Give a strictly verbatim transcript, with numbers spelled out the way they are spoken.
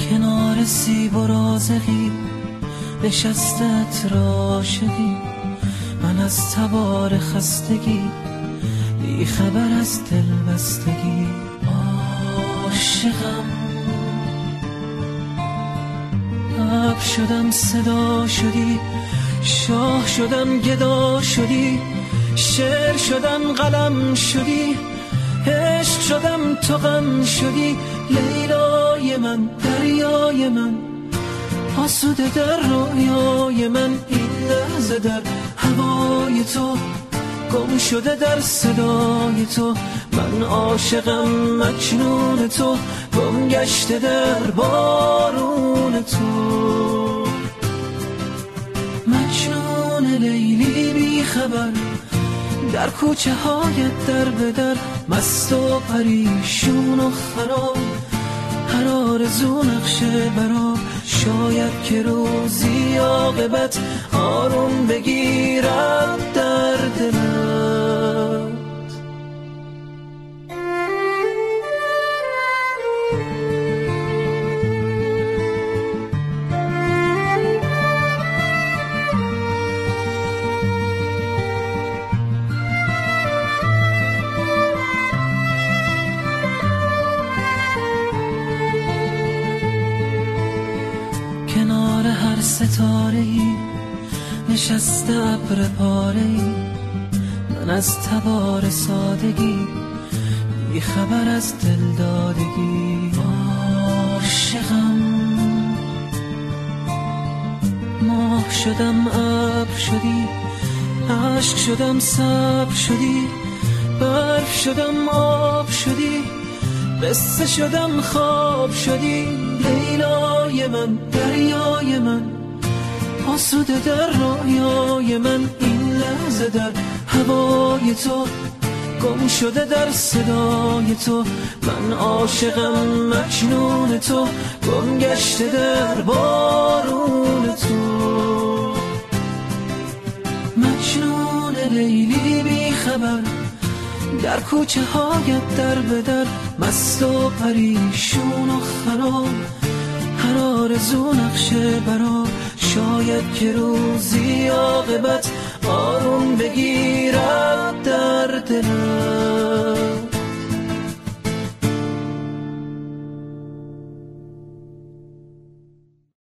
کنار سیب و رازقی نشستت را شدی، من از تبار خستگی بی خبر از دل بستگی. عاشقم اب شدم صدا شدی، شاه شدم گدا شدی، شعر شدم قلم شدی، عشق شدم تو غم شدی. لیلای من دریای من آسوده در رویای من، این لحظه در هوای تو گم شده در صدای تو. من عاشقم مجنون تو، گم گشته در بارون تو. مجنون لیلی بی خبر در کوچه هایت در به در، مست و پریشون و خراب، هر آرزو نقشه برام. شاید که روزی عاقبت آروم بگیرم در دلت. کنار هر ستاره‌ای نشسته ابر پاره‌ای، من از تبار سادگی بی خبر از دل دادگی. عاشقم ماه شدم ابر شدی، عشق شدم صبر شدی، برف شدم آب شدی، قصه شدم خواب شدی. لیلای من دریای من آسوده در رویای من، این لحظه در هوای تو گم شده در صدای تو. من عاشقم مجنون تو، گم گشته در بارون تو. مجنون لیلی بی خبر در کوچه هایت در به در، مست و پریشون و خراب، هر آرزو نقشه برام. شاید که روزی عاقبت آروم بگیرد در دلم.